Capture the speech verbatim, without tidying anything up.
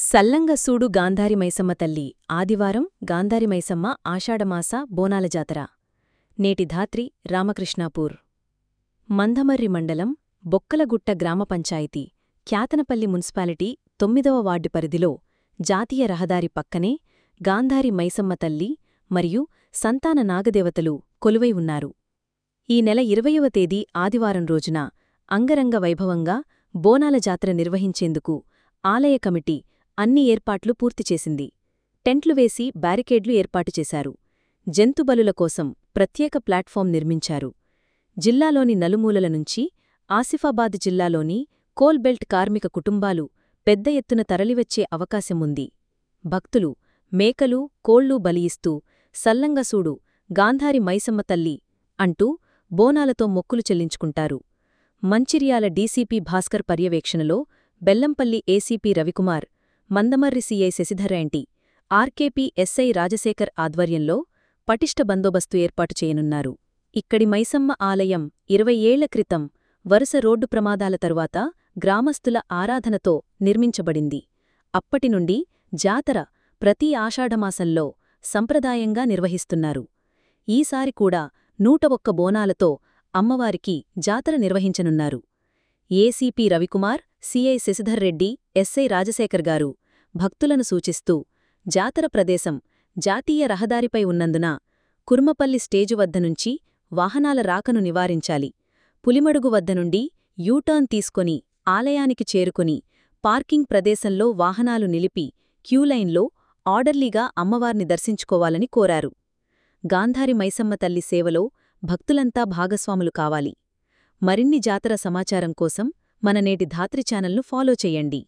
సల్లంగ సూడు గాంధారి మైసమ్మ తల్లి ఆదివారం గాంధారి మైసమ్మ ఆషాఢమాస బోనాల జాతర నేటి ధాత్రి రామకృష్ణాపూర్ మందమర్రి మండలం బొక్కలగుట్ట గ్రామ పంచాయతీ క్యాతనపల్లి మున్సిపాలిటీ తొమ్మిదవ వార్డు పరిధిలో జాతీయ రహదారి పక్కనే గాంధారి మైసమ్మ తల్లి మరియు సంతాన నాగదేవతలు కొలువై ఉన్నారు. ఈ నెల ఇరవయవ తేదీ ఆదివారం రోజున అంగరంగ వైభవంగా బోనాల జాతర నిర్వహించేందుకు ఆలయ కమిటీ అన్ని ఏర్పాట్లు పూర్తిచేసింది. టెంట్లు వేసి బ్యారికేడ్లు ఏర్పాటు చేశారు. జంతుబలుల కోసం ప్రత్యేక ప్లాట్ఫాం నిర్మించారు. జిల్లాలోని నలుమూలల నుంచి ఆసిఫాబాద్ జిల్లాలోని కోల్బెల్ట్ కార్మిక కుటుంబాలు పెద్ద ఎత్తున తరలివచ్చే అవకాశముంది. భక్తులు మేకలు కోళ్లు బలియిస్తూ సల్లంగసూడు గాంధారి మైసమ్మ తల్లి అంటూ బోనాలతో మొక్కులు చెల్లించుకుంటారు. మంచిర్యాల డీసీపీ భాస్కర్ పర్యవేక్షణలో Bellampalli ACP Ravikumar, Mandamarri CI Shashidhar Reddy, RKP SI Rajashekar ఆధ్వర్యంలో పటిష్ట బందోబస్తు ఏర్పాటు చేయనున్నారు. ఇక్కడి మైసమ్మ ఆలయం ఇరవై ఏళ్ల క్రితం వరుస రోడ్డు ప్రమాదాల తరువాత గ్రామస్తుల ఆరాధనతో నిర్మించబడింది. అప్పటినుండి జాతర ప్రతి ఆషాఢమాసంలో సంప్రదాయంగా నిర్వహిస్తున్నారు. ఈసారి కూడా నూట ఒక్క బోనాలతో అమ్మవారికి జాతర నిర్వహించనున్నారు. ACP Ravikumar, CI Shashidhar Reddy, SI Rajashekar గారు భక్తులను సూచిస్తూ జాతర ప్రదేశం జాతీయ రహదారిపై ఉన్నందున కుర్మపల్లి స్టేజు వద్ద నుంచి వాహనాల రాకను నివారించాలి. పులిమడుగు వద్ద నుండి యూటర్న్ తీసుకొని ఆలయానికి చేరుకుని పార్కింగ్ ప్రదేశంలో వాహనాలు నిలిపి క్యూలైన్లో ఆర్డర్లీగా అమ్మవార్ని దర్శించుకోవాలని కోరారు. గాంధారి మైసమ్మ తల్లి సేవలో భక్తులంతా భాగస్వాములు కావాలి. మరిన్ని జాతర సమాచారం కోసం మన నేటి ధాత్రి ఛానల్ను ఫాలో చెయ్యండి.